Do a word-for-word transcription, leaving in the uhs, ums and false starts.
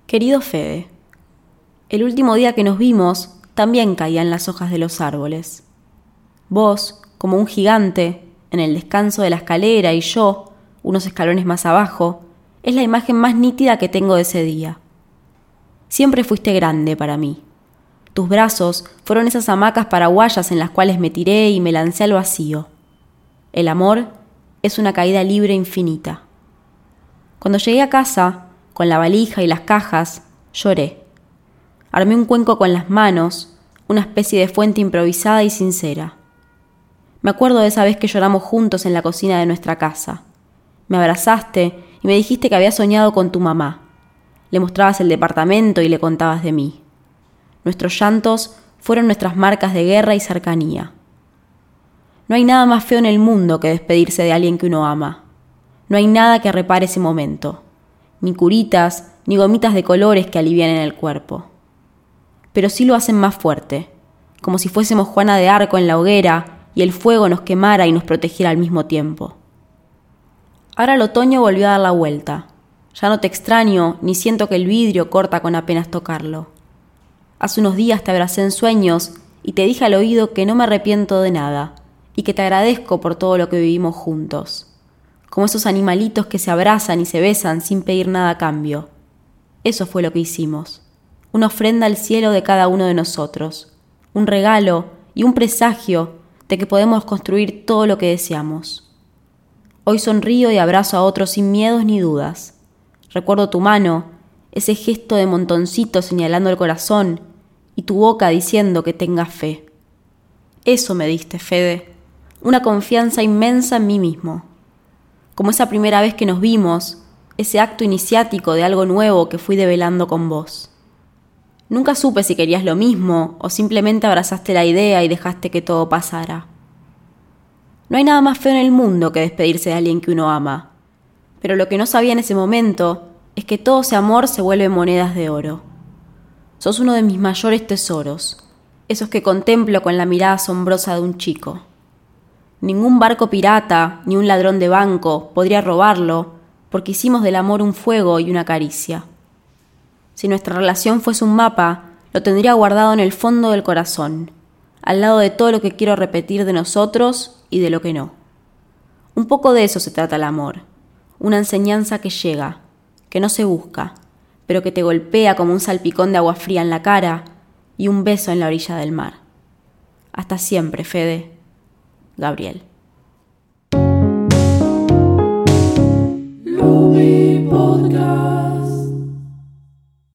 Querido Fede, el último día que nos vimos también caían las hojas de los árboles. Vos, como un gigante, en el descanso de la escalera y yo, unos escalones más abajo, es la imagen más nítida que tengo de ese día. Siempre fuiste grande para mí. Tus brazos fueron esas hamacas paraguayas en las cuales me tiré y me lancé al vacío. El amor es una caída libre infinita. Cuando llegué a casa, con la valija y las cajas, lloré. Armé un cuenco con las manos, una especie de fuente improvisada y sincera. Me acuerdo de esa vez que lloramos juntos en la cocina de nuestra casa. Me abrazaste y me dijiste que habías soñado con tu mamá. Le mostrabas el departamento y le contabas de mí. Nuestros llantos fueron nuestras marcas de guerra y cercanía. No hay nada más feo en el mundo que despedirse de alguien que uno ama. No hay nada que repare ese momento. Ni curitas, ni gomitas de colores que alivianen el cuerpo. Pero sí lo hacen más fuerte, como si fuésemos Juana de Arco en la hoguera y el fuego nos quemara y nos protegiera al mismo tiempo. Ahora el otoño volvió a dar la vuelta. Ya no te extraño ni siento que el vidrio corta con apenas tocarlo. Hace unos días te abracé en sueños y te dije al oído que no me arrepiento de nada y que te agradezco por todo lo que vivimos juntos. Como esos animalitos que se abrazan y se besan sin pedir nada a cambio. Eso fue lo que hicimos. Una ofrenda al cielo de cada uno de nosotros. Un regalo y un presagio de que podemos construir todo lo que deseamos. Hoy sonrío y abrazo a otros sin miedos ni dudas. Recuerdo tu mano, ese gesto de montoncito señalando el corazón y tu boca diciendo que tengas fe. Eso me diste, Fede. Una confianza inmensa en mí mismo. Como esa primera vez que nos vimos, ese acto iniciático de algo nuevo que fui develando con vos. Nunca supe si querías lo mismo o simplemente abrazaste la idea y dejaste que todo pasara. No hay nada más feo en el mundo que despedirse de alguien que uno ama, pero lo que no sabía en ese momento es que todo ese amor se vuelve monedas de oro. Sos uno de mis mayores tesoros, esos que contemplo con la mirada asombrosa de un chico. Ningún barco pirata ni un ladrón de banco podría robarlo porque hicimos del amor un fuego y una caricia. Si nuestra relación fuese un mapa, lo tendría guardado en el fondo del corazón, al lado de todo lo que quiero repetir de nosotros y de lo que no. Un poco de eso se trata el amor, una enseñanza que llega, que no se busca, pero que te golpea como un salpicón de agua fría en la cara y un beso en la orilla del mar. Hasta siempre, Fede. Gabriel.